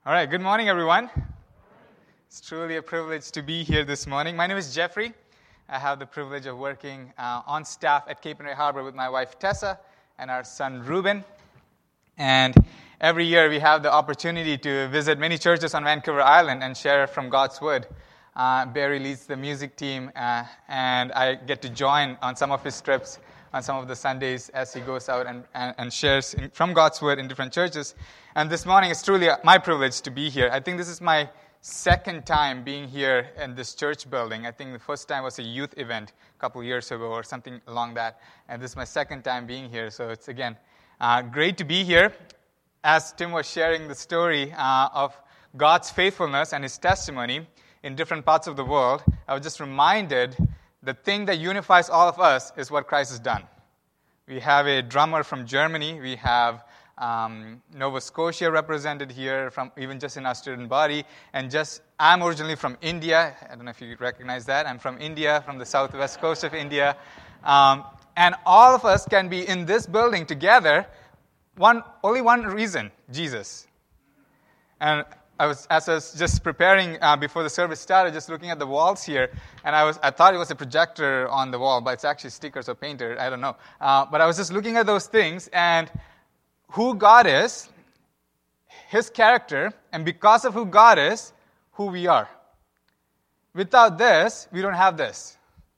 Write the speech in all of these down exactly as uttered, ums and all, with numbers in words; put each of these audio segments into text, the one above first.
All right, good morning, everyone. It's truly a privilege to be here this morning. My name is Jeffrey. I have the privilege of working uh, on staff at Cape and Ray Harbor with my wife, Tessa, and our son, Ruben. And every year we have the opportunity to visit many churches on Vancouver Island and share from God's Word. Uh, Barry leads the music team, uh, and I get to join on some of his trips on some of the Sundays as he goes out and, and, and shares in, from God's Word in different churches. And this morning it's truly my privilege to be here. I think this is my second time being here in this church building. I think the first time was a youth event a couple years ago or something along that. And this is my second time being here. So it's, again, uh, great to be here. As Tim was sharing the story uh, of God's faithfulness and His testimony in different parts of the world, I was just reminded the thing that unifies all of us is what Christ has done. We have a drummer from Germany. We have um, Nova Scotia represented here, from even just in our student body. And just, I'm originally from India. I don't know if you recognize that. I'm from India, from the southwest coast of India. Um, and all of us can be in this building together. One, only one reason, Jesus. And I was, as I was just preparing uh, before the service started, just looking at the walls here, and I was, I thought it was a projector on the wall, but it's actually stickers or painter, I don't know. Uh, but I was just looking at those things, and who God is, His character, and because of who God is, who we are. Without this, we don't have this.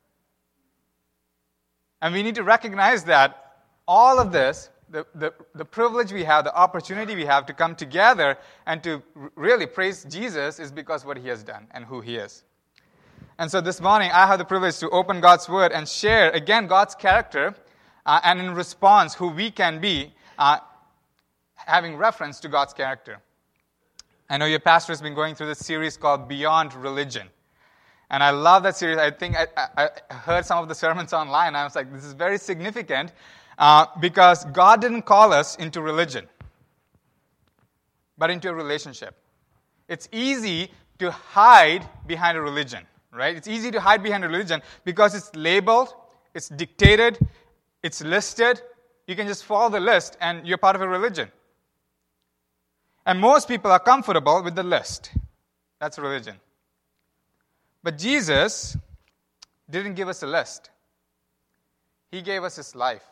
And we need to recognize that all of this, The, the, the privilege we have, the opportunity we have to come together and to r- really praise Jesus is because what He has done and who He is. And so this morning, I have the privilege to open God's Word and share, again, God's character, uh, and in response, who we can be, uh, having reference to God's character. I know your pastor has been going through this series called Beyond Religion. And I love that series. I think I, I, I heard some of the sermons online, and I was like, this is very significant. Uh, because God didn't call us into religion, but into a relationship. It's easy to hide behind a religion, right? It's easy to hide behind a religion because it's labeled, it's dictated, it's listed. You can just follow the list and you're part of a religion. And most people are comfortable with the list. That's religion. But Jesus didn't give us a list. He gave us His life.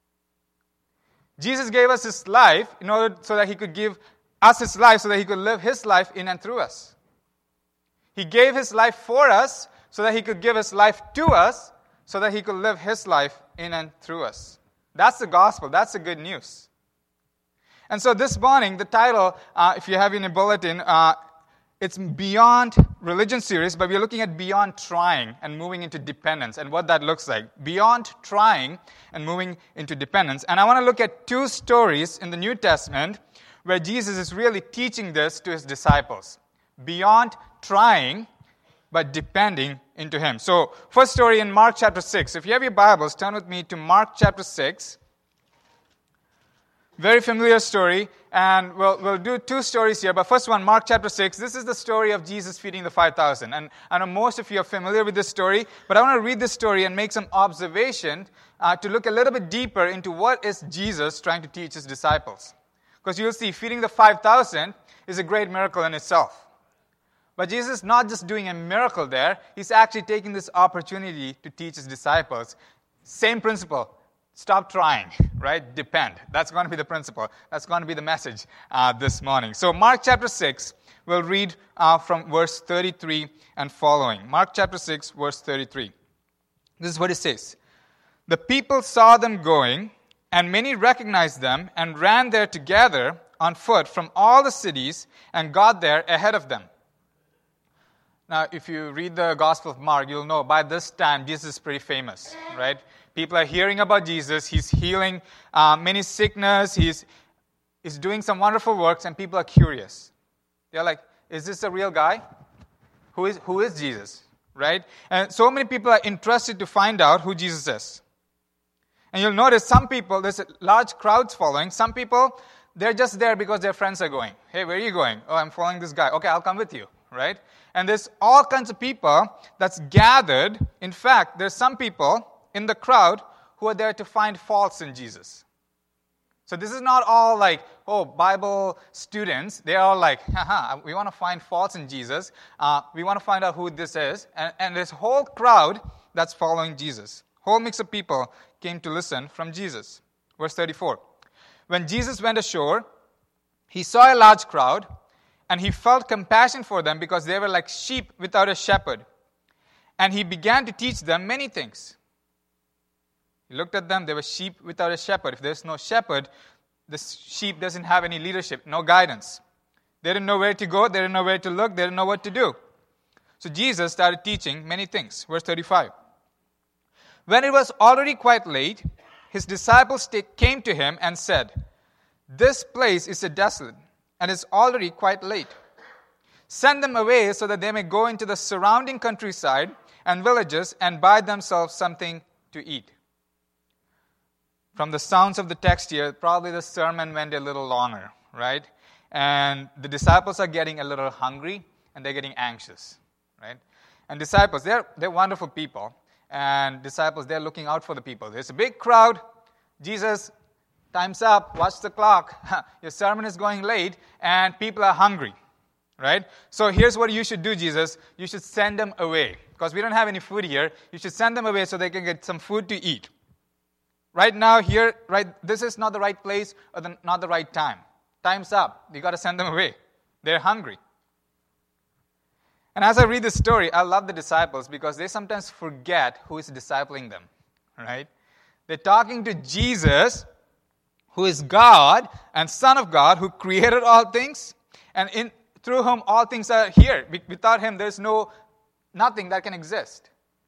Jesus gave us His life in order so that He could give us His life so that He could live His life in and through us. He gave His life for us so that He could give His life to us so that He could live His life in and through us. That's the gospel. That's the good news. And so this morning, the title, uh, if you have in a bulletin, uh, it's Beyond Religion series, but we're looking at beyond trying and moving into dependence and what that looks like. Beyond trying and moving into dependence. And I want to look at two stories in the New Testament where Jesus is really teaching this to His disciples. Beyond trying, but depending into Him. So, first story in Mark chapter six. If you have your Bibles, turn with me to Mark chapter six. Very familiar story, and we'll, we'll do two stories here. But first one, Mark chapter six. This is the story of Jesus feeding the five thousand. And I know most of you are familiar with this story, but I want to read this story and make some observation uh, to look a little bit deeper into what is Jesus trying to teach His disciples. Because you'll see, feeding the five thousand is a great miracle in itself. But Jesus is not just doing a miracle there. He's actually taking this opportunity to teach His disciples. Same principle. Stop trying, right? Depend. That's going to be the principle. That's going to be the message uh, this morning. So Mark chapter six, we'll read uh, from verse thirty-three and following. Mark chapter six, verse thirty-three. This is what it says. The people saw them going, and many recognized them and ran there together on foot from all the cities and got there ahead of them. Now, if you read the Gospel of Mark, you'll know by this time Jesus is pretty famous, right? People are hearing about Jesus. He's healing uh, many sickness. He's, he's doing some wonderful works, and people are curious. They're like, is this a real guy? Who is, who is Jesus, right? And so many people are interested to find out who Jesus is. And you'll notice some people, there's a large crowds following. Some people, they're just there because their friends are going. Hey, where are you going? Oh, I'm following this guy. Okay, I'll come with you, right? And there's all kinds of people that's gathered. In fact, there's some people in the crowd who are there to find faults in Jesus. So this is not all like oh, Bible students, they're all like, haha, we want to find faults in Jesus. Uh, we want to find out who this is. And, and this whole crowd that's following Jesus, whole mix of people came to listen from Jesus. Verse thirty-four. When Jesus went ashore, he saw a large crowd, and he felt compassion for them because they were like sheep without a shepherd. And he began to teach them many things. He looked at them, they were sheep without a shepherd. If there's no shepherd, the sheep doesn't have any leadership, no guidance. They didn't know where to go, they didn't know where to look, they didn't know what to do. So Jesus started teaching many things. Verse thirty-five. When it was already quite late, his disciples came to him and said, "This place is a desolate, and it's already quite late. Send them away so that they may go into the surrounding countryside and villages and buy themselves something to eat." From the sounds of the text here, probably the sermon went a little longer, right? And the disciples are getting a little hungry, and they're getting anxious, right? And disciples, they're, they're wonderful people. And disciples, they're looking out for the people. There's a big crowd. Jesus, time's up. Watch the clock. Your sermon is going late, and people are hungry, right? So here's what you should do, Jesus. You should send them away. Because we don't have any food here. You should send them away so they can get some food to eat. Right now, here, right, this is not the right place or the, not the right time. Time's up. You got to send them away. They're hungry. And as I read this story, I love the disciples because they sometimes forget who is discipling them, right? They're talking to Jesus, who is God and Son of God, who created all things, and in through whom all things are here. Without him, there's no nothing that can exist.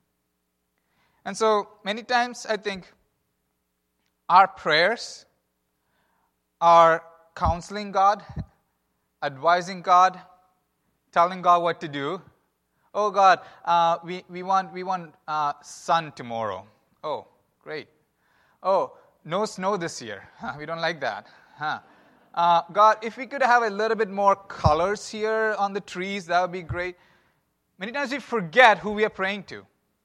And so many times, I think, our prayers are counseling God, advising God, telling God what to do. Oh God, uh, we, we want we want uh, sun tomorrow. Oh, great. Oh, no snow this year. Huh, we don't like that. Huh. Uh, God, if we could have a little bit more colors here on the trees, that would be great. Many times we forget who we are praying to.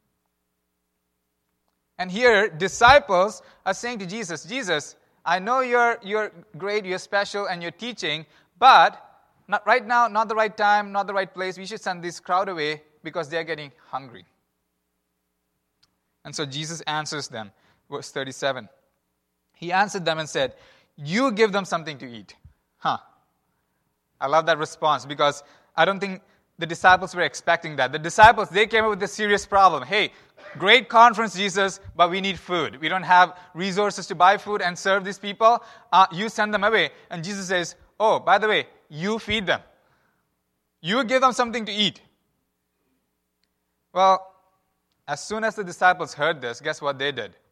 And here, disciples are saying to Jesus, Jesus, I know you're you're great, you're special, and you're teaching, but not right now, not the right time, not the right place. We should send this crowd away because they're getting hungry. And so Jesus answers them, verse thirty-seven. He answered them and said, you give them something to eat. Huh. I love that response because I don't think the disciples were expecting that. The disciples, they came up with a serious problem. Hey, great conference, Jesus, but we need food. We don't have resources to buy food and serve these people. Uh, you send them away. And Jesus says, oh, by the way, you feed them. You give them something to eat. Well, as soon as the disciples heard this, guess what they did?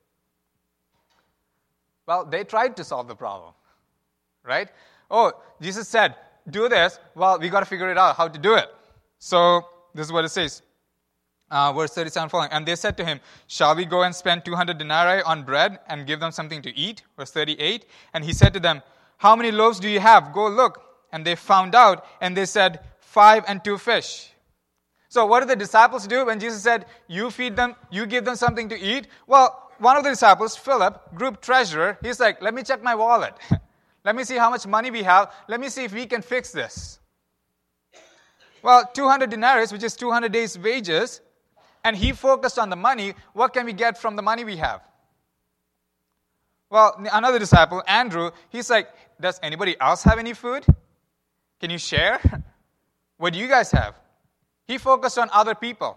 Well, they tried to solve the problem, right? Oh, Jesus said, do this. Well, we got to figure it out how to do it. So this is what it says. Uh, verse thirty-seven following. And they said to him, shall we go and spend two hundred denarii on bread and give them something to eat? Verse thirty-eight. And he said to them, how many loaves do you have? Go look. And they found out, and they said, five and two fish. So what did the disciples do when Jesus said, you feed them, you give them something to eat? Well, one of the disciples, Philip, group treasurer, he's like, let me check my wallet. Let me see how much money we have. Let me see if we can fix this. Well, two hundred denarii, which is two hundred days' wages, and he focused on the money. What can we get from the money we have? Well, another disciple, Andrew, he's like, does anybody else have any food? Can you share? What do you guys have? He focused on other people.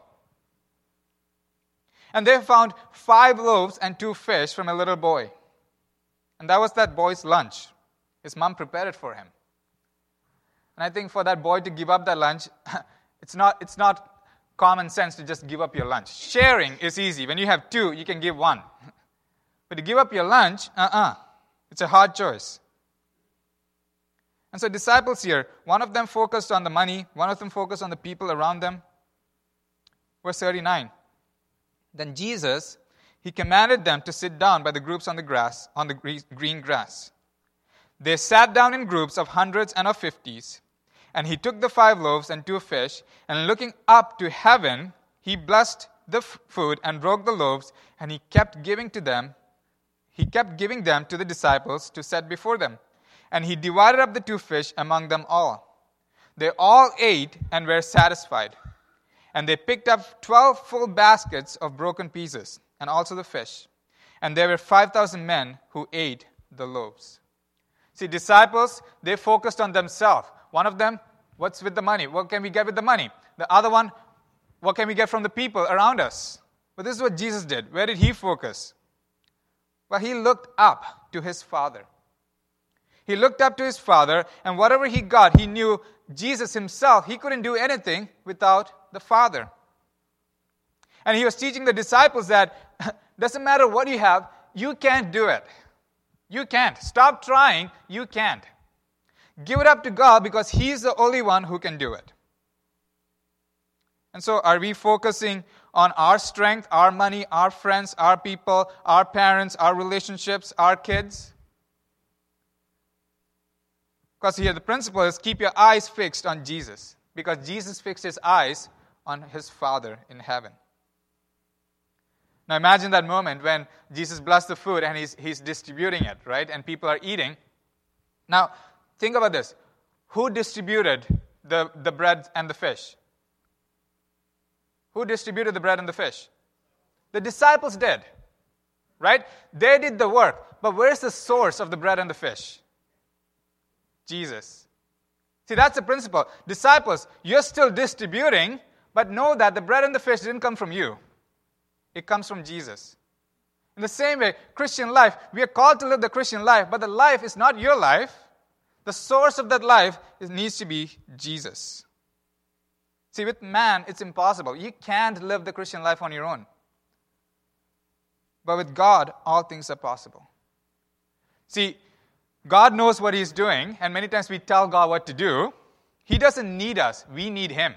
And they found five loaves and two fish from a little boy. And that was that boy's lunch. His mom prepared it for him. And I think for that boy to give up that lunch, it's not, it's not common sense to just give up your lunch. Sharing is easy. When you have two, you can give one. But to give up your lunch, uh-uh. It's a hard choice. And so disciples here, one of them focused on the money, one of them focused on the people around them. Verse thirty-nine. Then Jesus, he commanded them to sit down by the groups on the grass, on the green grass. They sat down in groups of hundreds and of fifties. And he took the five loaves and two fish, and looking up to heaven, he blessed the f- food and broke the loaves, and he kept giving to them. He kept giving them to the disciples to set before them. and he divided up the two fish among them all. They all ate and were satisfied. And they picked up twelve full baskets of broken pieces, and also the fish. And there were five thousand men who ate the loaves. See, disciples, they focused on themselves. One of them, what's with the money? What can we get with the money? The other one, what can we get from the people around us? But this is what Jesus did. Where did he focus? Well, he looked up to his Father. He looked up to his Father, and whatever he got, he knew Jesus himself, he couldn't do anything without the Father. And he was teaching the disciples that doesn't matter what you have, you can't do it. You can't. Stop trying, you can't. Give it up to God because he's the only one who can do it. And so are we focusing on our strength, our money, our friends, our people, our parents, our relationships, our kids? Because here the principle is keep your eyes fixed on Jesus. Because Jesus fixed his eyes on his Father in heaven. Now imagine that moment when Jesus blessed the food and he's, he's distributing it, right? And people are eating. Now, think about this. Who distributed the, the bread and the fish? Who distributed the bread and the fish? The disciples did, right? They did the work. But where's the source of the bread and the fish? Jesus. See, that's the principle. Disciples, you're still distributing, but know that the bread and the fish didn't come from you. It comes from Jesus. In the same way, Christian life, we are called to live the Christian life, but the life is not your life. The source of that life is, needs to be Jesus. See, with man, it's impossible. You can't live the Christian life on your own. But with God, all things are possible. See, God knows what he's doing, and many times we tell God what to do. He doesn't need us. We need him.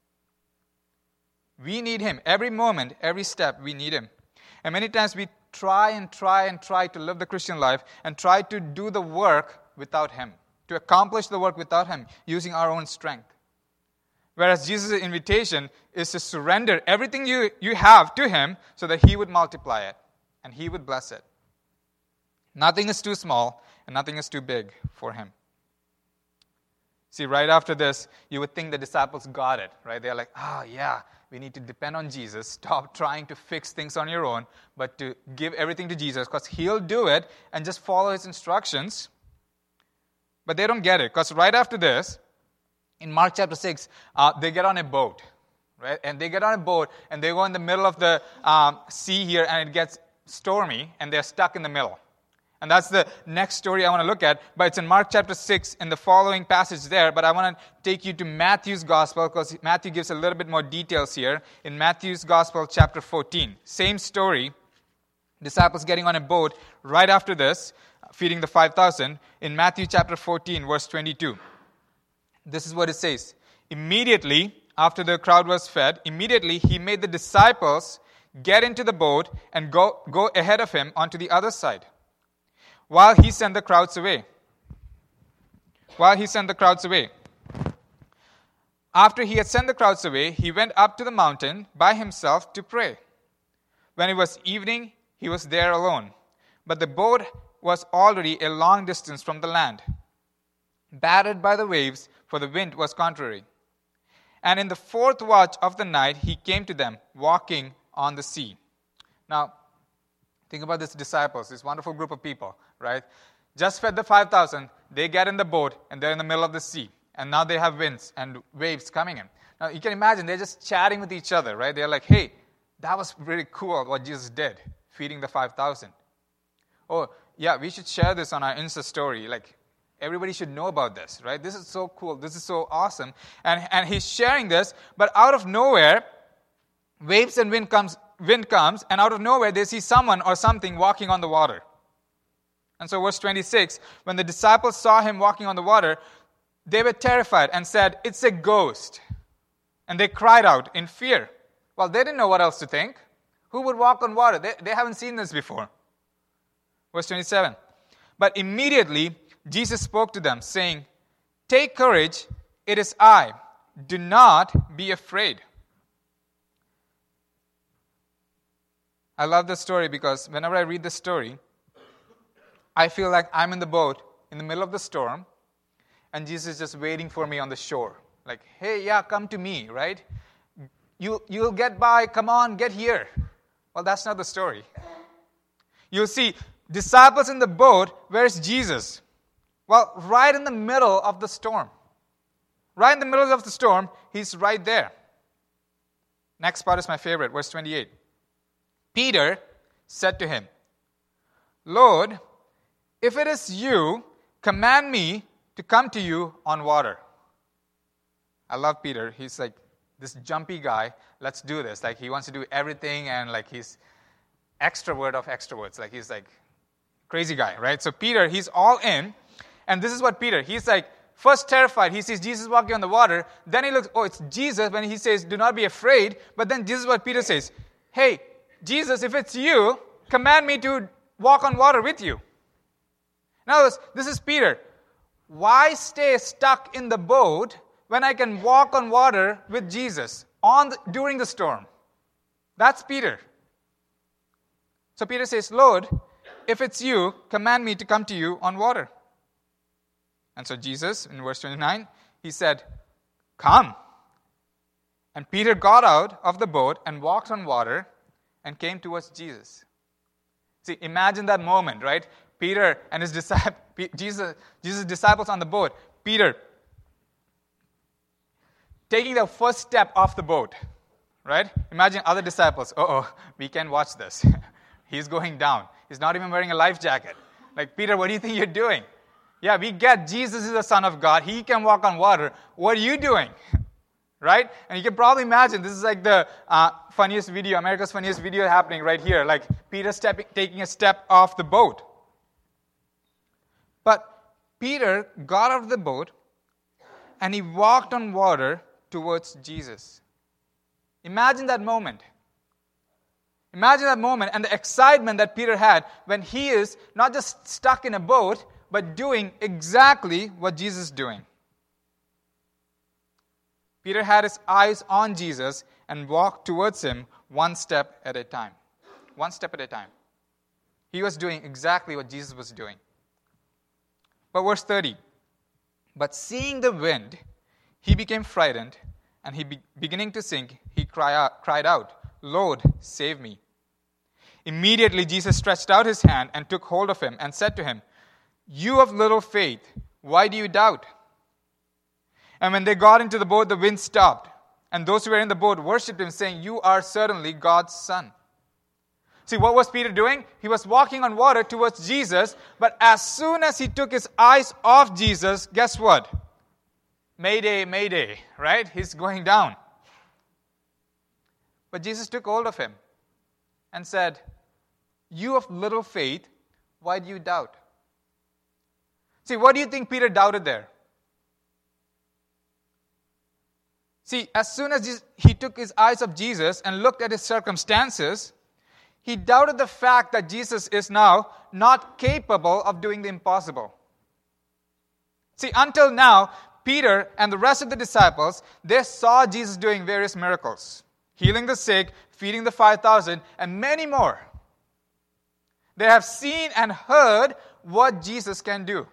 We need him. Every moment, every step, we need him. And many times we try and try and try to live the Christian life and try to do the work without him, to accomplish the work without him, using our own strength. Whereas Jesus' invitation is to surrender everything you, you have to him so that he would multiply it and he would bless it. Nothing is too small and nothing is too big for him. See, right after this, you would think the disciples got it, right? They're like, oh, yeah, we need to depend on Jesus. Stop trying to fix things on your own, but to give everything to Jesus because he'll do it and just follow his instructions. But they don't get it because right after this, in Mark chapter six, uh, they get on a boat, right? And they get on a boat and they go in the middle of the um, sea here and it gets stormy and they're stuck in the middle. And that's the next story I want to look at, but it's in Mark chapter six in the following passage there, but I want to take you to Matthew's gospel because Matthew gives a little bit more details here. In Matthew's gospel chapter fourteen, same story, disciples getting on a boat right after this, feeding the five thousand, in Matthew chapter fourteen, verse twenty-two. This is what it says. Immediately, after the crowd was fed, immediately he made the disciples get into the boat and go, go ahead of him onto the other side, while he sent the crowds away. While he sent the crowds away. After he had sent the crowds away, he went up to the mountain by himself to pray. When it was evening, he was there alone. But the boat was already a long distance from the land, battered by the waves, for the wind was contrary. And in the fourth watch of the night, he came to them, walking on the sea. Now, think about these disciples, this wonderful group of people, right? Just fed the five thousand, they get in the boat, and they're in the middle of the sea. And now they have winds and waves coming in. Now, you can imagine, they're just chatting with each other, right? They're like, hey, that was really cool what Jesus did, feeding the five thousand. Oh, yeah, we should share this on our Insta story. Like, everybody should know about this, right? This is so cool. This is so awesome. And, and he's sharing this, but out of nowhere, waves and wind comes, wind comes, and out of nowhere, they see someone or something walking on the water. And so verse twenty-six, when the disciples saw him walking on the water, they were terrified and said, it's a ghost. And they cried out in fear. Well, they didn't know what else to think. Who would walk on water? They, they haven't seen this before. Verse twenty-seven, but immediately Jesus spoke to them, saying, take courage, it is I. Do not be afraid. I love this story because whenever I read this story, I feel like I'm in the boat in the middle of the storm, and Jesus is just waiting for me on the shore. Like, hey, yeah, come to me, right? You, you'll get by, come on, get here. Well, that's not the story. You'll see disciples in the boat, where's Jesus? Well, right in the middle of the storm. Right in the middle of the storm, he's right there. Next part is my favorite, verse twenty-eight. Peter said to him, Lord, if it is you, command me to come to you on water. I love Peter. He's like this jumpy guy. Let's do this. Like he wants to do everything, and like he's extrovert of extroverts. Like he's like crazy guy, right? So Peter, he's all in. And this is what Peter, he's like first terrified. He sees Jesus walking on the water. Then he looks, oh, it's Jesus. When he says, do not be afraid. But then this is what Peter says. Hey, Jesus, if it's you, command me to walk on water with you. In other words, this is Peter. Why stay stuck in the boat when I can walk on water with Jesus on the, during the storm? That's Peter. So Peter says, Lord, if it's you, command me to come to you on water. And so Jesus, in verse twenty-nine, he said, come. And Peter got out of the boat and walked on water and came towards Jesus. See, imagine that moment, right? Peter and his disciples, Jesus, Jesus' disciples on the boat. Peter taking the first step off the boat, right? Imagine other disciples. Uh-oh, we can watch this. He's going down. He's not even wearing a life jacket. Like, Peter, what do you think you're doing? Yeah, we get Jesus is the Son of God. He can walk on water. What are you doing? Right? And you can probably imagine, this is like the uh, funniest video, America's funniest video happening right here. Like, Peter stepping, taking a step off the boat. But Peter got out of the boat and he walked on water towards Jesus. Imagine that moment. Imagine that moment and the excitement that Peter had when he is not just stuck in a boat, but doing exactly what Jesus is doing. Peter had his eyes on Jesus and walked towards him one step at a time. One step at a time. He was doing exactly what Jesus was doing. But verse thirty, but seeing the wind, he became frightened, and he be- beginning to sink, he cry out, cried out, Lord, save me. Immediately Jesus stretched out his hand and took hold of him and said to him, you of little faith, why do you doubt? And when they got into the boat, the wind stopped, and those who were in the boat worshipped him, saying, you are certainly God's Son. See, what was Peter doing? He was walking on water towards Jesus, but as soon as he took his eyes off Jesus, guess what? Mayday, mayday, right? He's going down. But Jesus took hold of him and said, you of little faith, why do you doubt? See, what do you think Peter doubted there? See, as soon as he took his eyes off Jesus and looked at his circumstances, he doubted the fact that Jesus is now not capable of doing the impossible. See, until now, Peter and the rest of the disciples, they saw Jesus doing various miracles, healing the sick, feeding the five thousand, and many more. They have seen and heard what Jesus can do.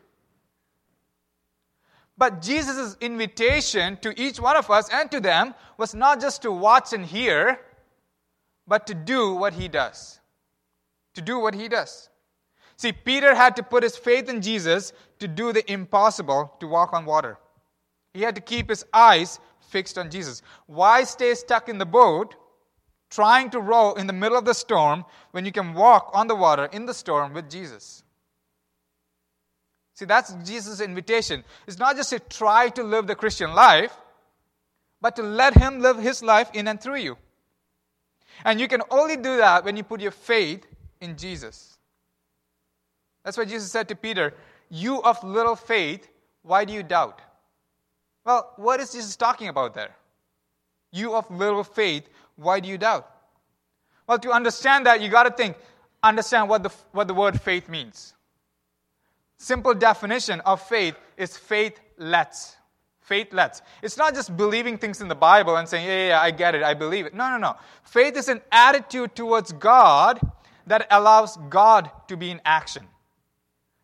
But Jesus' invitation to each one of us and to them was not just to watch and hear, but to do what he does. To do what he does. See, Peter had to put his faith in Jesus to do the impossible, to walk on water. He had to keep his eyes fixed on Jesus. Why stay stuck in the boat, trying to row in the middle of the storm, when you can walk on the water in the storm with Jesus? See, that's Jesus' invitation. It's not just to try to live the Christian life, but to let him live his life in and through you. And you can only do that when you put your faith in Jesus. That's why Jesus said to Peter, you of little faith, why do you doubt? Well, what is Jesus talking about there? You of little faith, why do you doubt? Well, to understand that, you got to think, understand what the, what the word faith means. Simple definition of faith is faith lets. Faith lets. It's not just believing things in the Bible and saying, yeah, yeah, yeah, I get it, I believe it. No, no, no. Faith is an attitude towards God that allows God to be in action.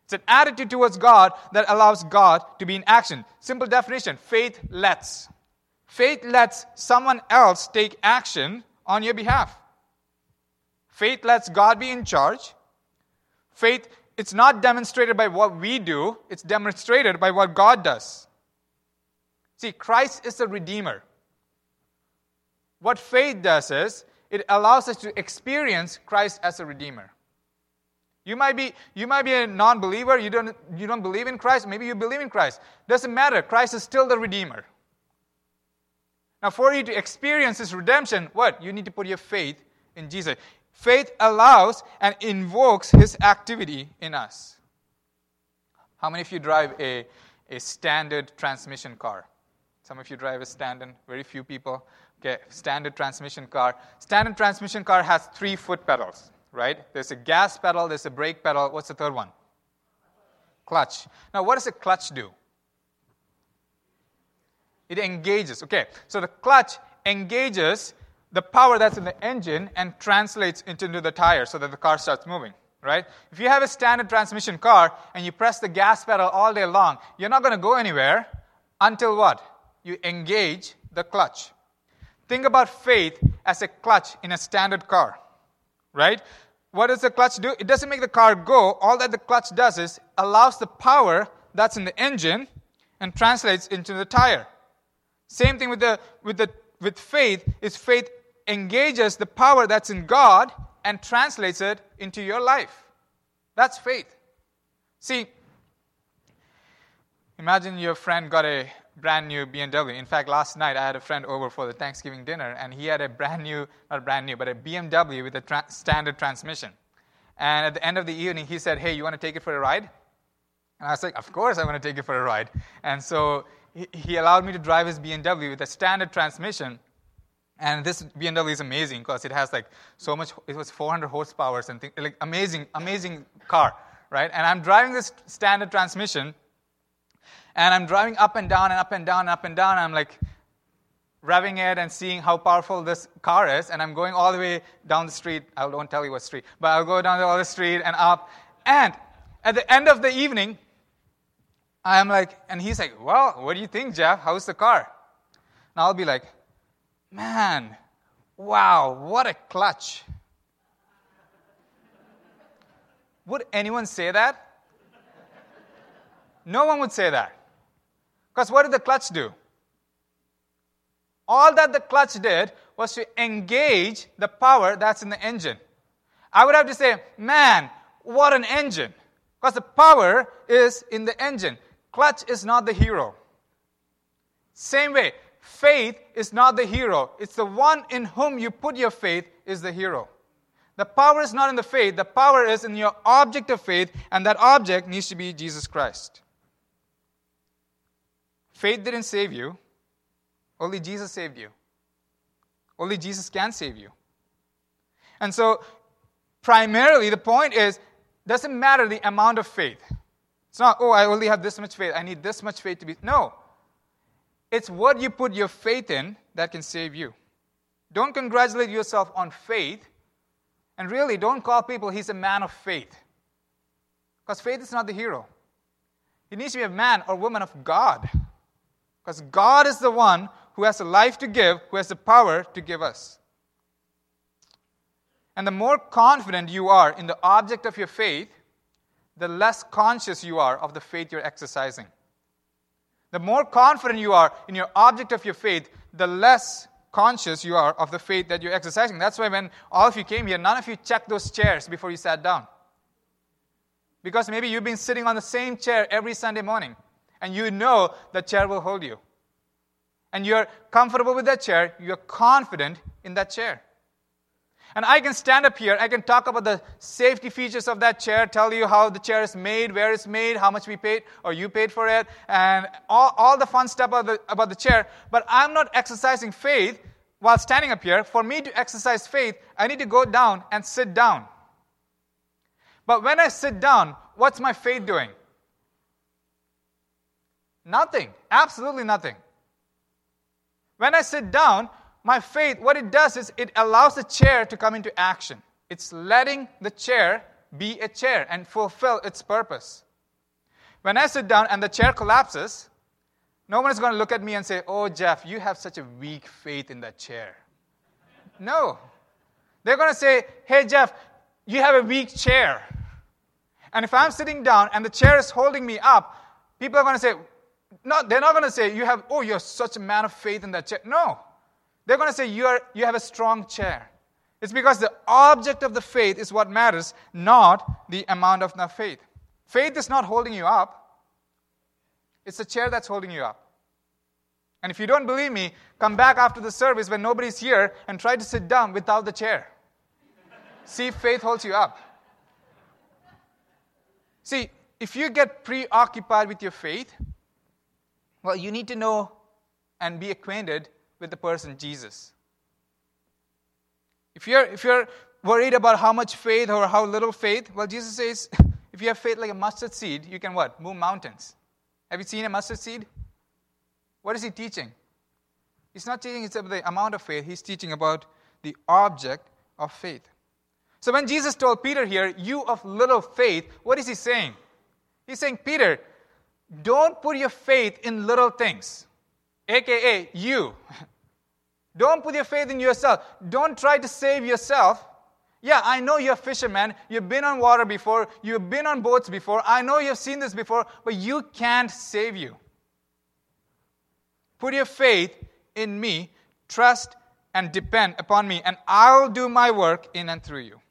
It's an attitude towards God that allows God to be in action. Simple definition, faith lets. Faith lets someone else take action on your behalf. Faith lets God be in charge. Faith, it's not demonstrated by what we do, it's demonstrated by what God does. See, Christ is the Redeemer. What faith does is, it allows us to experience Christ as a Redeemer. You might be, you might be a non-believer, you don't, you don't believe in Christ, maybe you believe in Christ. Doesn't matter, Christ is still the Redeemer. Now for you to experience this redemption, what? You need to put your faith in Jesus. Faith allows and invokes His activity in us. How many of you drive a, a standard transmission car? Some of you drive a standard, very few people. Okay, standard transmission car. Standard transmission car has three foot pedals, right? There's a gas pedal, there's a brake pedal. What's the third one? Clutch. Now, what does a clutch do? It engages. Okay, so the clutch engages the power that's in the engine and translates it into the tire so that the car starts moving, right? If you have a standard transmission car and you press the gas pedal all day long, you're not going to go anywhere until what? You engage the clutch. Think about faith as a clutch in a standard car, right? What does the clutch do? It doesn't make the car go. All that the clutch does is allows the power that's in the engine and translates into the tire. Same thing with the with the with faith is faith engages the power that's in God and translates it into your life. That's faith. See, imagine your friend got a brand new B M W. In fact, last night I had a friend over for the Thanksgiving dinner, and he had a brand new, not brand new, but a B M W with a tra- standard transmission. And at the end of the evening, he said, "Hey, you want to take it for a ride?" And I was like, "Of course I want to take it for a ride." And so he, he allowed me to drive his B M W with a standard transmission. And this B M W is amazing because it has like so much, it was four hundred horsepower and things, like amazing, amazing car, right? And I'm driving this standard transmission, and I'm driving up and down and up and down and up and down. And I'm like revving it and seeing how powerful this car is. And I'm going all the way down the street. I won't tell you what street, but I'll go down the other street and up. And at the end of the evening, I'm like, and he's like, "Well, what do you think, Jeff? How's the car?" And I'll be like, "Man, wow, what a clutch." Would anyone say that? No one would say that. Because what did the clutch do? All that the clutch did was to engage the power that's in the engine. I would have to say, "Man, what an engine." Because the power is in the engine. Clutch is not the hero. Same way, faith is not the hero. It's the one in whom you put your faith is the hero. The power is not in the faith. The power is in your object of faith, and that object needs to be Jesus Christ. Faith didn't save you. Only Jesus saved you. Only Jesus can save you. And so, primarily, the point is, doesn't matter the amount of faith. It's not, "Oh, I only have this much faith. I need this much faith to be..." No. It's what you put your faith in that can save you. Don't congratulate yourself on faith. And really, don't call people, "He's a man of faith." Because faith is not the hero. He needs to be a man or woman of God. Because God is the one who has a life to give, who has the power to give us. And the more confident you are in the object of your faith, the less conscious you are of the faith you're exercising. The more confident you are in your object of your faith, the less conscious you are of the faith that you're exercising. That's why when all of you came here, none of you checked those chairs before you sat down. Because maybe you've been sitting on the same chair every Sunday morning, and you know the chair will hold you. And you're comfortable with that chair, you're confident in that chair. And I can stand up here, I can talk about the safety features of that chair, tell you how the chair is made, where it's made, how much we paid, or you paid for it, and all, all the fun stuff about the, about the chair. But I'm not exercising faith while standing up here. For me to exercise faith, I need to go down and sit down. But when I sit down, what's my faith doing? Nothing. Absolutely nothing. When I sit down, my faith, what it does is it allows the chair to come into action. It's letting the chair be a chair and fulfill its purpose. When I sit down and the chair collapses, no one is going to look at me and say, oh, Jeff, you have such a weak faith in that chair. No. They're going to say, hey, Jeff, you have a weak chair. And if I'm sitting down and the chair is holding me up, people are going to say, no, they're not going to say, you have, oh, you're such a man of faith in that chair. No. They're going to say, you are, you have a strong chair. It's because the object of the faith is what matters, not the amount of the faith. Faith is not holding you up. It's the chair that's holding you up. And if you don't believe me, come back after the service when nobody's here and try to sit down without the chair. See if faith holds you up. See, if you get preoccupied with your faith, well, you need to know and be acquainted with the person Jesus. If you're, if you're worried about how much faith or how little faith, well, Jesus says, if you have faith like a mustard seed, you can what? Move mountains. Have you seen a mustard seed? What is he teaching? He's not teaching about the amount of faith. He's teaching about the object of faith. So when Jesus told Peter here, you of little faith, what is he saying? He's saying, Peter, don't put your faith in little things, a k a you. Don't put your faith in yourself. Don't try to save yourself. Yeah, I know you're a fisherman. You've been on water before. You've been on boats before. I know you've seen this before, but you can't save you. Put your faith in me, trust and depend upon me, and I'll do my work in and through you.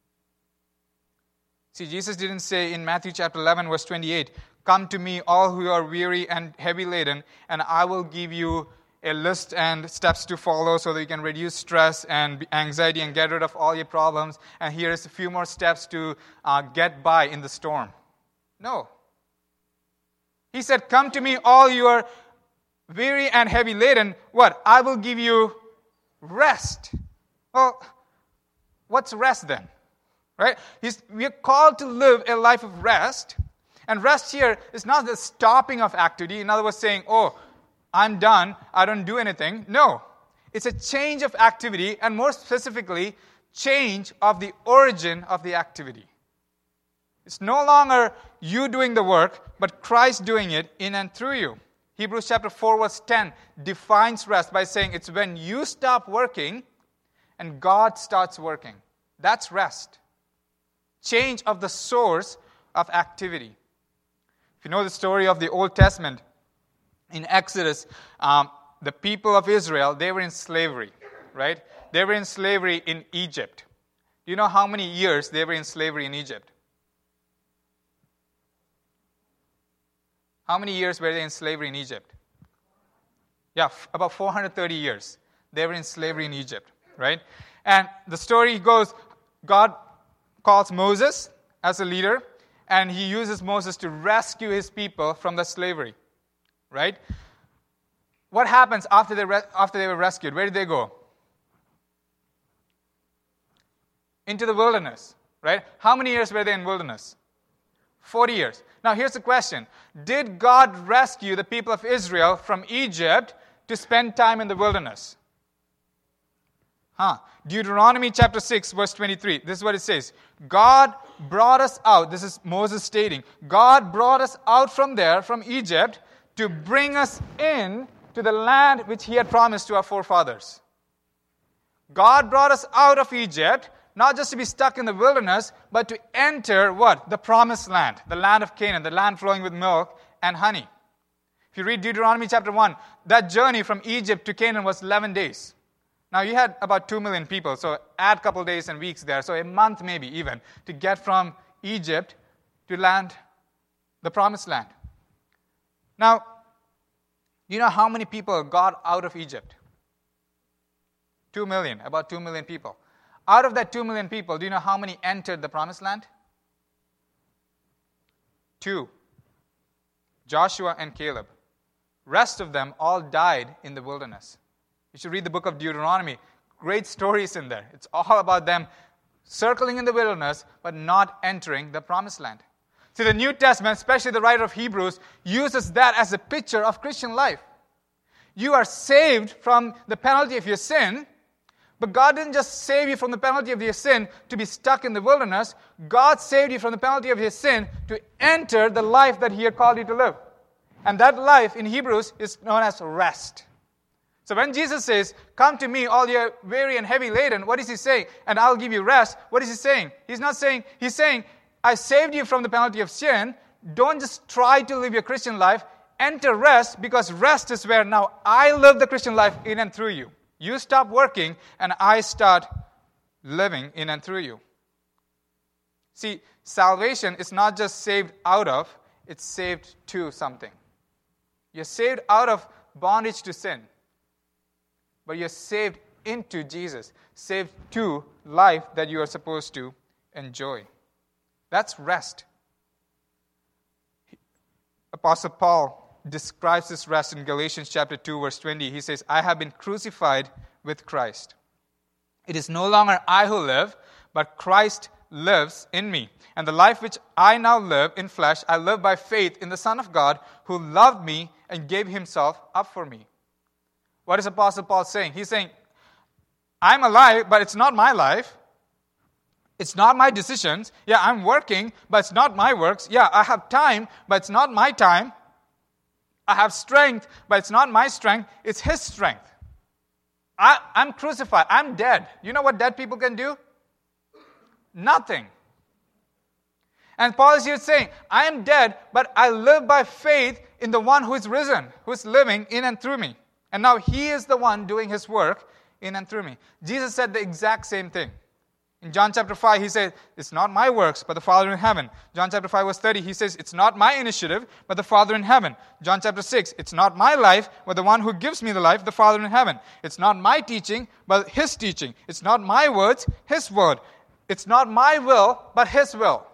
See, Jesus didn't say in Matthew chapter eleven, verse twenty-eight, come to me, all who are weary and heavy laden, and I will give you a list and steps to follow so that you can reduce stress and anxiety and get rid of all your problems. And here's a few more steps to uh, get by in the storm. No. He said, come to me, all you are weary and heavy laden. What? I will give you rest. Well, what's rest then? Right? He's, we are called to live a life of rest. And rest here is not the stopping of activity. In other words, saying, oh, I'm done, I don't do anything. No. It's a change of activity, and more specifically, change of the origin of the activity. It's no longer you doing the work, but Christ doing it in and through you. Hebrews chapter four, verse ten defines rest by saying it's when you stop working and God starts working. That's rest. Change of the source of activity. If you know the story of the Old Testament, in Exodus, um, the people of Israel, they were in slavery, right? They were in slavery in Egypt. Do you know how many years they were in slavery in Egypt? How many years were they in slavery in Egypt? Yeah, f- about four hundred thirty years. They were in slavery in Egypt, right? And the story goes, God calls Moses as a leader, and he uses Moses to rescue his people from the slavery, right? What happens after they, re- after they were rescued? Where did they go? Into the wilderness, right? How many years were they in wilderness? forty years. Now here's the question. Did God rescue the people of Israel from Egypt to spend time in the wilderness? Huh. Deuteronomy chapter six, verse twenty-three. This is what it says. God brought us out. This is Moses stating. God brought us out from there, from Egypt, to bring us in to the land which he had promised to our forefathers. God brought us out of Egypt, not just to be stuck in the wilderness, but to enter what? The promised land, the land of Canaan, the land flowing with milk and honey. If you read Deuteronomy chapter one, that journey from Egypt to Canaan was eleven days. Now, you had about two million people, so add a couple days and weeks there, so a month maybe even, to get from Egypt to land, the promised land. Now, do you know how many people got out of Egypt? Two million, about two million people. Out of that two million people, do you know how many entered the promised land? Two. Joshua and Caleb. Rest of them all died in the wilderness. You should read the book of Deuteronomy. Great stories in there. It's all about them circling in the wilderness, but not entering the promised land. See, the New Testament, especially the writer of Hebrews, uses that as a picture of Christian life. You are saved from the penalty of your sin, But God didn't just save you from the penalty of your sin to be stuck in the wilderness. God saved you from the penalty of your sin to enter the life that He had called you to live. And that life in Hebrews is known as rest. So when Jesus says, come to me, all you weary and heavy laden, what is He saying? And I'll give you rest. What is He saying? He's not saying, He's saying, I saved you from the penalty of sin. Don't just try to live your Christian life. Enter rest, because rest is where now I live the Christian life in and through you. You stop working, and I start living in and through you. See, salvation is not just saved out of, it's saved to something. You're saved out of bondage to sin, but you're saved into Jesus, saved to life that you are supposed to enjoy. That's rest. Apostle Paul describes this rest in Galatians chapter two, verse twenty. He says, I have been crucified with Christ. It is no longer I who live, but Christ lives in me. And the life which I now live in flesh, I live by faith in the Son of God, who loved me and gave Himself up for me. What is Apostle Paul saying? He's saying, I'm alive, but it's not my life. It's not my decisions. Yeah, I'm working, but it's not my works. Yeah, I have time, but it's not my time. I have strength, but it's not my strength. It's His strength. I, I'm crucified. I'm dead. You know what dead people can do? Nothing. And Paul is here saying, I am dead, but I live by faith in the one who is risen, who is living in and through me. And now He is the one doing His work in and through me. Jesus said the exact same thing. In John chapter five, He said, it's not my works, but the Father in heaven. John chapter five, verse thirty, He says, it's not my initiative, but the Father in heaven. John chapter six, it's not my life, but the one who gives me the life, the Father in heaven. It's not my teaching, but His teaching. It's not my words, His word. It's not my will, but His will.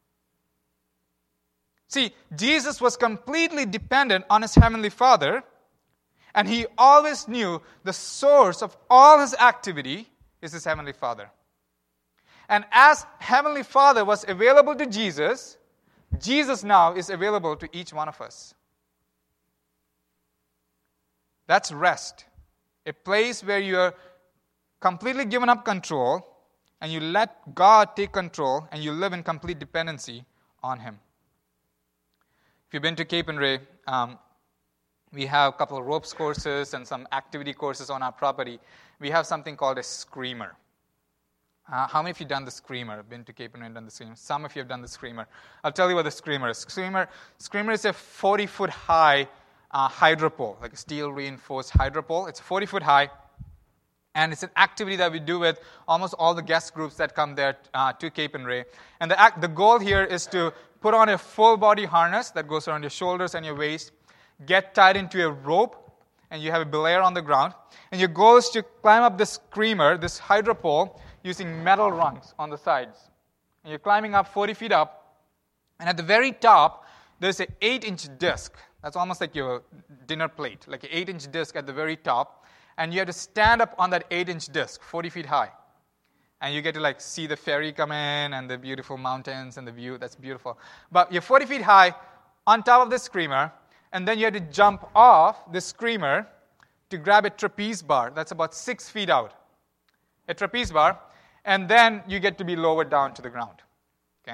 See, Jesus was completely dependent on His heavenly Father, and He always knew the source of all His activity is His heavenly Father. And as Heavenly Father was available to Jesus, Jesus now is available to each one of us. That's rest. A place where you're completely given up control, and you let God take control, and you live in complete dependency on Him. If you've been to Cape and Ray, um, we have a couple of ropes courses and some activity courses on our property. We have something called a screamer. Uh, how many of you have done the screamer? Been to Cape and Ray and done the screamer? Some of you have done the screamer. I'll tell you what the screamer is. Screamer, screamer is a forty-foot high uh, hydropole, like a steel-reinforced hydropole. It's forty foot high, and it's an activity that we do with almost all the guest groups that come there uh, to Cape and Ray. And the, act, the goal here is to put on a full-body harness that goes around your shoulders and your waist, get tied into a rope, and you have a belayer on the ground. And your goal is to climb up this screamer, this hydropole, using metal rungs on the sides. And you're climbing up forty feet up, and at the very top, there's an eight-inch disc. That's almost like your dinner plate, like an eight-inch disc at the very top, and you have to stand up on that eight-inch disc, forty feet high. And you get to like see the ferry come in, and the beautiful mountains and the view. That's beautiful. But you're forty feet high on top of the screamer, and then you have to jump off the screamer to grab a trapeze bar that's about six feet out. A trapeze bar, and then you get to be lowered down to the ground. Okay?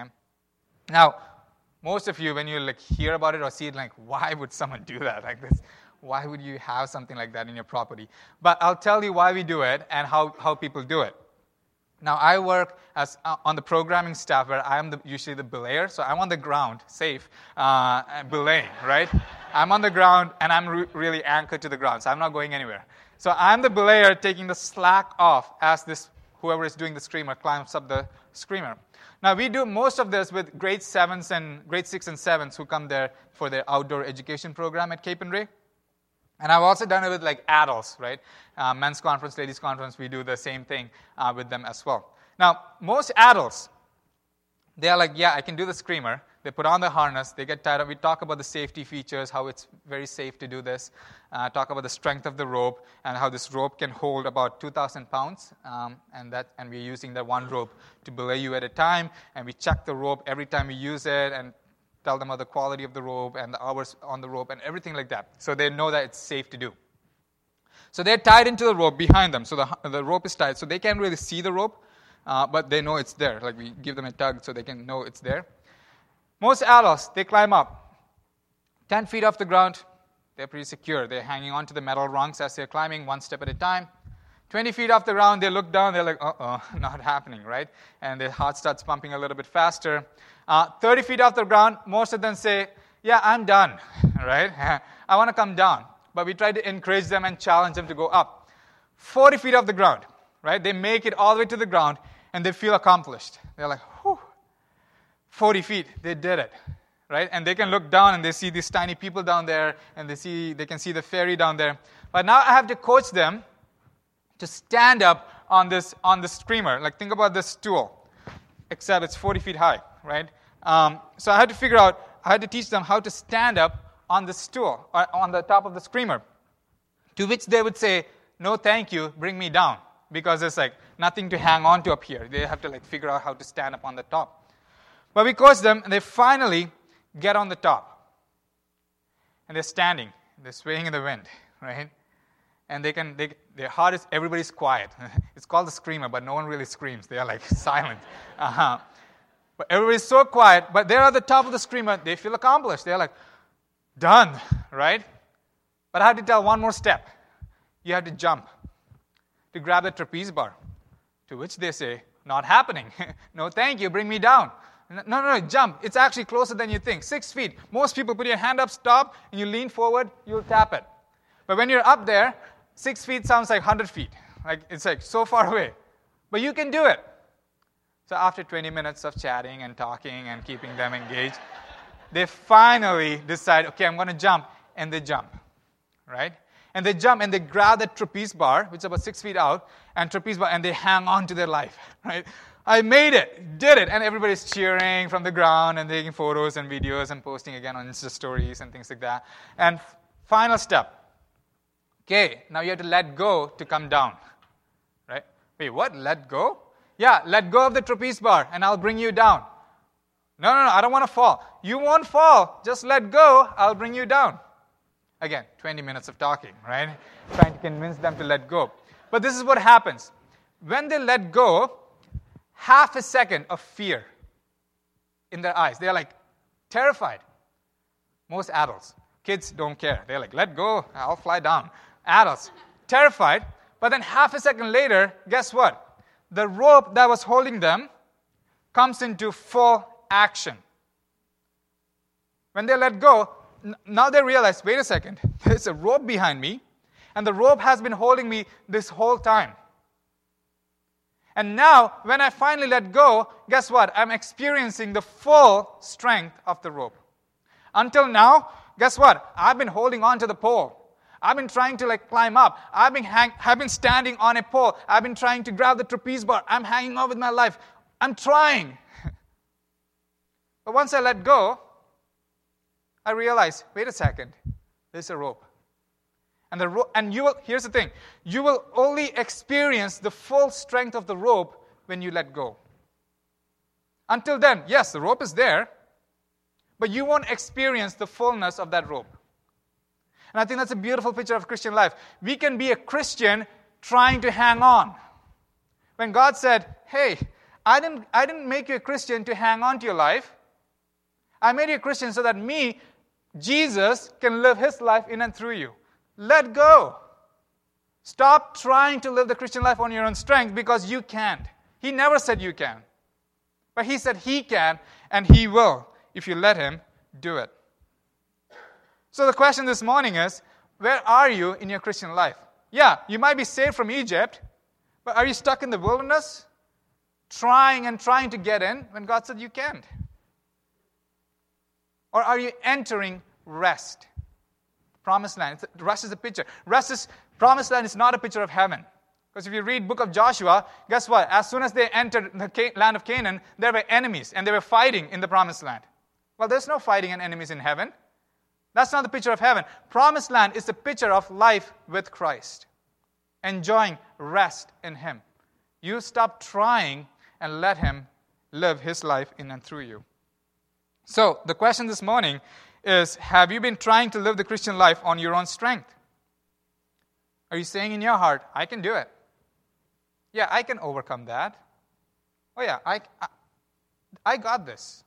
Now, most of you, when you like hear about it or see it, like, why would someone do that like this? Why would you have something like that in your property? But I'll tell you why we do it and how, how people do it. Now, I work as uh, on the programming staff where I am the, usually the belayer, so I'm on the ground, safe, uh, belaying, right? I'm on the ground, and I'm re- really anchored to the ground, so I'm not going anywhere. So I'm the belayer taking the slack off as this whoever is doing the screamer climbs up the screamer. Now, we do most of this with grade sevens and grade six and sevens who come there for their outdoor education program at Cape and Ray. And I've also done it with like adults, right? Uh, men's conference, ladies' conference, we do the same thing uh, with them as well. Now, most adults, they are like, yeah, I can do the screamer. They put on the harness, they get tied up. We talk about the safety features, how it's very safe to do this. Uh, talk about the strength of the rope and how this rope can hold about two thousand pounds. Um, and that, and we're using that one rope to belay you at a time. And we check the rope every time we use it and tell them about the quality of the rope and the hours on the rope and everything like that. So they know that it's safe to do. So they're tied into the rope behind them. So the, the rope is tied. So they can't really see the rope, uh, but they know it's there. Like we give them a tug so they can know it's there. Most adults, they climb up. ten feet off the ground, they're pretty secure. They're hanging onto the metal rungs as they're climbing one step at a time. twenty feet off the ground, they look down, they're like, uh-oh, not happening, right? And their heart starts pumping a little bit faster. Uh, thirty feet off the ground, most of them say, yeah, I'm done, right? I want to come down. But we try to encourage them and challenge them to go up. forty feet off the ground, right? They make it all the way to the ground, and they feel accomplished. They're like, whew, forty feet, they did it, right? And they can look down, and they see these tiny people down there, and they see they can see the ferry down there. But now I have to coach them to stand up on this on the streamer. Like, think about this stool, except it's forty feet high, right? Um, so I had to figure out, I had to teach them how to stand up on the stool, or on the top of the streamer, to which they would say, no, thank you, bring me down, because there's like nothing to hang on to up here. They have to like figure out how to stand up on the top. But we coach them, and they finally get on the top. And they're standing, they're swaying in the wind, right? And they can, they, their heart is, everybody's quiet. It's called the screamer, but no one really screams. They are like silent. Uh-huh. But everybody's so quiet, but they're at the top of the screamer, they feel accomplished. They're like, done, right? But I have to tell one more step. You have to jump to grab the trapeze bar, to which they say, not happening. No, thank you, bring me down. No, no, no, jump. It's actually closer than you think. Six feet. Most people put your hand up, stop, and you lean forward, you'll tap it. But when you're up there, six feet sounds like one hundred feet. Like, it's like so far away. But you can do it. So after twenty minutes of chatting and talking and keeping them engaged, they finally decide, okay, I'm going to jump, and they jump, right? And they jump, and they grab the trapeze bar, which is about six feet out, and trapeze bar, and they hang on to their life, right? I made it, did it, and everybody's cheering from the ground and taking photos and videos and posting again on Insta stories and things like that. And final step, okay, now you have to let go to come down, right? Wait, what, let go? Yeah, let go of the trapeze bar, and I'll bring you down. No, no, no, I don't want to fall. You won't fall. Just let go. I'll bring you down. Again, twenty minutes of talking, right? Trying to convince them to let go. But this is what happens. When they let go, half a second of fear in their eyes. They're like terrified. Most adults. Kids don't care. They're like, let go. I'll fly down. Adults, terrified. But then half a second later, guess what? The rope that was holding them comes into full action. When they let go, n- now they realize, wait a second, there's a rope behind me, and the rope has been holding me this whole time. And now, when I finally let go, guess what? I'm experiencing the full strength of the rope. Until now, guess what? I've been holding on to the pole. I've been trying to like climb up. I've been hang- I've been standing on a pole. I've been trying to grab the trapeze bar. I'm hanging on with my life. I'm trying. But once I let go, I realize, wait a second, there's a rope. And the ro- and you will, here's the thing, you will only experience the full strength of the rope when you let go. Until then, yes, the rope is there, but you won't experience the fullness of that rope. And I think that's a beautiful picture of Christian life. We can be a Christian trying to hang on. When God said, hey, I didn't, I didn't make you a Christian to hang on to your life. I made you a Christian so that me, Jesus, can live his life in and through you. Let go. Stop trying to live the Christian life on your own strength because you can't. He never said you can. But he said he can and he will if you let him do it. So the question this morning is, where are you in your Christian life? Yeah, you might be saved from Egypt, but are you stuck in the wilderness? Trying and trying to get in when God said you can't? Or are you entering rest? Promised land. It's, rest is a picture. Rest is, promised land is not a picture of heaven. Because if you read book of Joshua, guess what? As soon as they entered the land of Canaan, there were enemies, and they were fighting in the promised land. Well, there's no fighting and enemies in heaven. That's not the picture of heaven. Promised land is the picture of life with Christ. Enjoying rest in him. You stop trying and let him live his life in and through you. So, the question this morning is, have you been trying to live the Christian life on your own strength? Are you saying in your heart, I can do it? Yeah, I can overcome that. Oh yeah, I, I, I got this.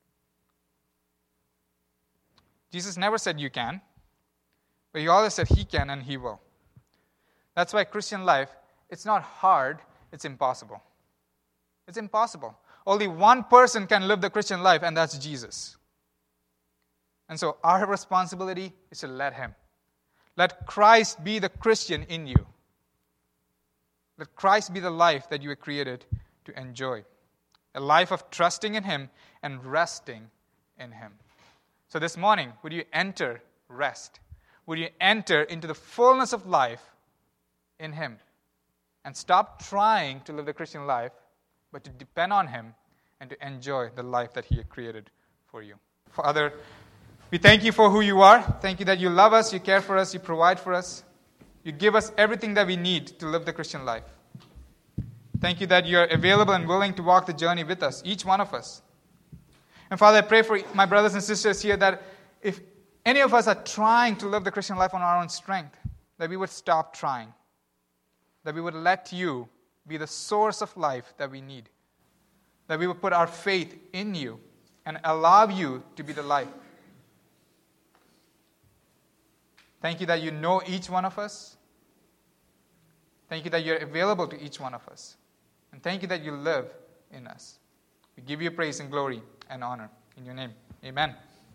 Jesus never said you can, but he always said he can and he will. That's why Christian life, it's not hard, it's impossible. It's impossible. Only one person can live the Christian life, and that's Jesus. And so our responsibility is to let him. Let Christ be the Christian in you. Let Christ be the life that you were created to enjoy. A life of trusting in him and resting in him. So this morning, would you enter rest? Would you enter into the fullness of life in him? And stop trying to live the Christian life, but to depend on him and to enjoy the life that he had created for you. Father, we thank you for who you are. Thank you that you love us, you care for us, you provide for us. You give us everything that we need to live the Christian life. Thank you that you are available and willing to walk the journey with us, each one of us. And Father, I pray for my brothers and sisters here that if any of us are trying to live the Christian life on our own strength, that we would stop trying. That we would let you be the source of life that we need. That we would put our faith in you and allow you to be the life. Thank you that you know each one of us. Thank you that you're available to each one of us. And thank you that you live in us. We give you praise and glory and honor. In your name, amen.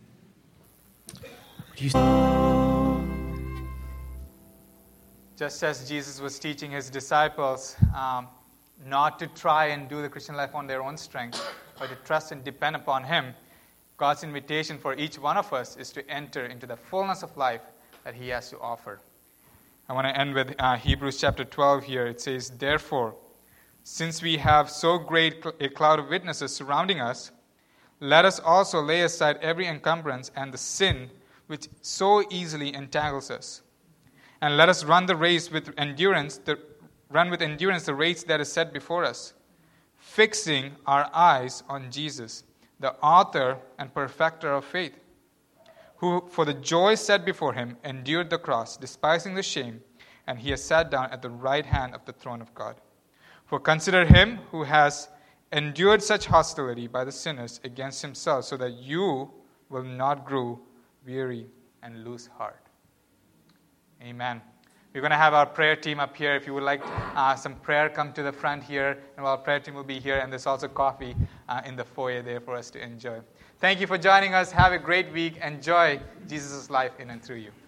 Just as Jesus was teaching his disciples um, not to try and do the Christian life on their own strength, but to trust and depend upon him, God's invitation for each one of us is to enter into the fullness of life that he has to offer. I want to end with uh, Hebrews chapter twelve here. It says, "Therefore, since we have so great a cloud of witnesses surrounding us, let us also lay aside every encumbrance and the sin which so easily entangles us. And let us run the race with endurance, the, run with endurance the race that is set before us, fixing our eyes on Jesus, the author and perfecter of faith, who for the joy set before him endured the cross, despising the shame, and he has sat down at the right hand of the throne of God. For consider him who has endured such hostility by the sinners against himself, so that you will not grow weary and lose heart." Amen. We're going to have our prayer team up here. If you would like uh, some prayer, come to the front here, and our prayer team will be here, and there's also coffee uh, in the foyer there for us to enjoy. Thank you for joining us. Have a great week. Enjoy Jesus' life in and through you.